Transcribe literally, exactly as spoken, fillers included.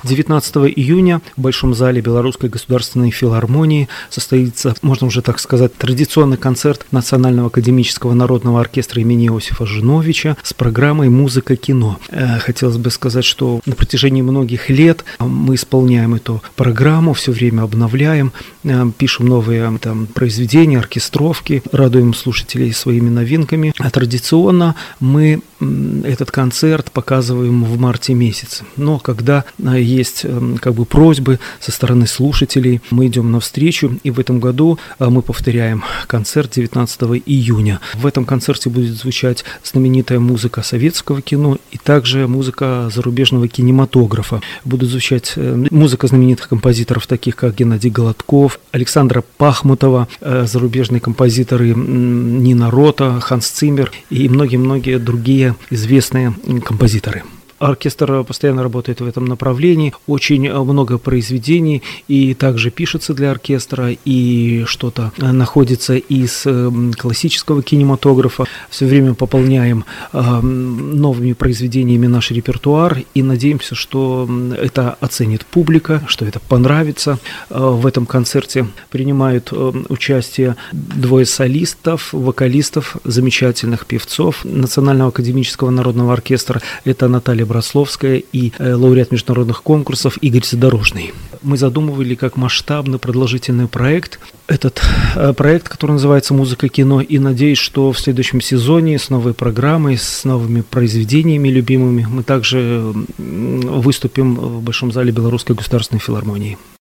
девятнадцатого июня в Большом зале Белорусской государственной филармонии состоится, можно уже так сказать, традиционный концерт Национального академического народного оркестра имени Иосифа Жиновича с программой «Музыка-кино». Хотелось бы сказать, что на протяжении многих лет мы исполняем эту программу, все время обновляем, пишем новые там произведения, оркестровки, радуем слушателей своими новинками. А традиционно мы этот концерт показываем в марте месяце. Но когда есть как бы просьбы со стороны слушателей, мы идем навстречу, и в этом году мы повторяем концерт девятнадцатого июня. В этом концерте будет звучать знаменитая музыка советского кино и также музыка зарубежного кинематографа. Будут звучать музыка знаменитых композиторов, таких как Геннадий Голодков, Александра Пахмутова, зарубежные композиторы Нина Рота, Ханс Циммер и многие-многие другие известные композиторы. Оркестр постоянно работает в этом направлении, очень много произведений и также пишется для оркестра, и что-то находится из классического кинематографа. Все время пополняем новыми произведениями наш репертуар и надеемся, что это оценит публика, что это понравится. В этом концерте принимают участие двое солистов, вокалистов, замечательных певцов Национального академического народного оркестра. Это Наталья Брасловская и э, лауреат международных конкурсов Игорь Задорожный. Мы задумывали как масштабный продолжительный проект этот э, проект, который называется «Музыка-кино», и надеюсь, что в следующем сезоне с новой программой, с новыми произведениями любимыми мы также выступим в Большом зале Белорусской государственной филармонии.